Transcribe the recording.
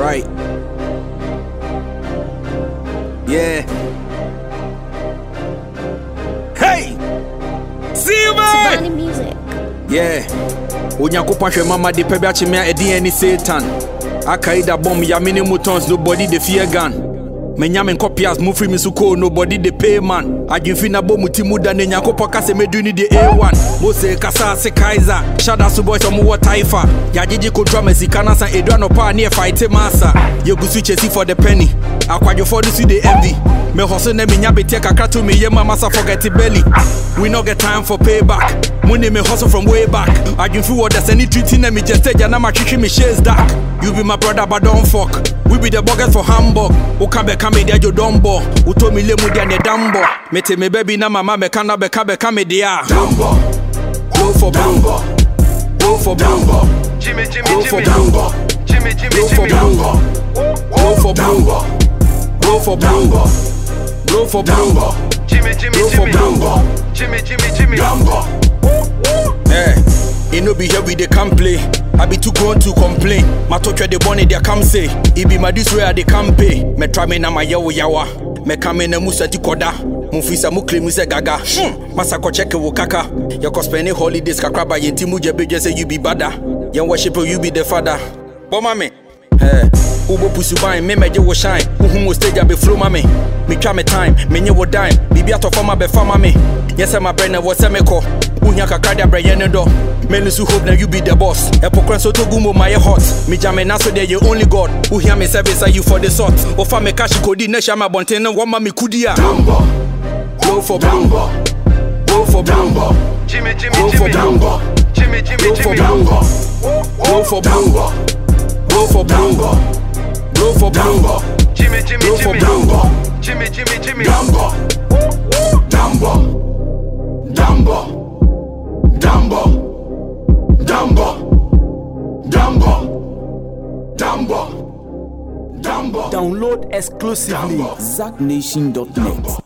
right. Yeah. Hey! See you, man! Tivani music. Yeah. Onyankopon hwe mama de pebia chimia edi any Satan. Akaida bomb ya mini mutons nobody the fear gun. Menyame kopias move free me suko nobody the pay man. Agimfi na bo mutimu da ne Nyankopon kase meduni the A1. Mose kasa se Kaiser. Shada su boys omo what taifa. Ya jiji kontra mesikana san edwa no pa near fight massa. You go switch for the penny. Akwadjo for see the envy. Me hustle na me nya betia kakra to me ye mama sa forget belly. We no get time for payback. Money me hustle from way back. Agimfi what there's any treating na me just stage na ma chichi me shades dark. You be my brother but don't fuck. We be the buggers for Hamburg. Who can be come there, you dumbo. Who told me lemu dia ne dambo. Me te me baby na mama me kana be come dia. Dumbo. Go for Dumbo. Go for Dumbo. Jimmy, Go for Dumbo. Jimmy, Go for Dumbo. Go for Dumbo. Go for Dumbo. Go for Dumbo. Jimmy, Go for Dumbo. Jimmy, Dumbo. Eh, you know be here with the can play. I be too grown to complain. My touch the bonnet they come say. It be my this way they can pay. Me try me na my yawa. Me come in a musa ti koda. Mufisa mu claim se gaga. Masako check wo kaka. You can spend holidays kakra ba yenti mu jebe just say you be bada. You worship you be the father. But mama, Ubo pusu bine, me meje wo shine. Who stage I be flow mame. Me try me time, me nye wo dime. Bibi ato fama be fama me. Yes, my brain was a meko. Unya kakada brain do. Men who hope that you be the boss. Epokran so to gumo my hot. Me jame na so there you only God. Who hear me service are you for the sort. Ofa me cash kodi ne shama bonten wama me kudia. Dumbo. Go for Dumbo. Go for Dumbo. Jimmy, Go for Dumbo. Jimmy, Go for Dumbo. Go for Dumbo. Go for Dumbo. Go for Dumbo. Jimmy, Go for Dumbo. Jimmy, Dumbo. Dumbo. Dumbo. Dumbo. Dumbo. Dumbo. Dumbo. Dumbo. Download exclusively ZackNation.net.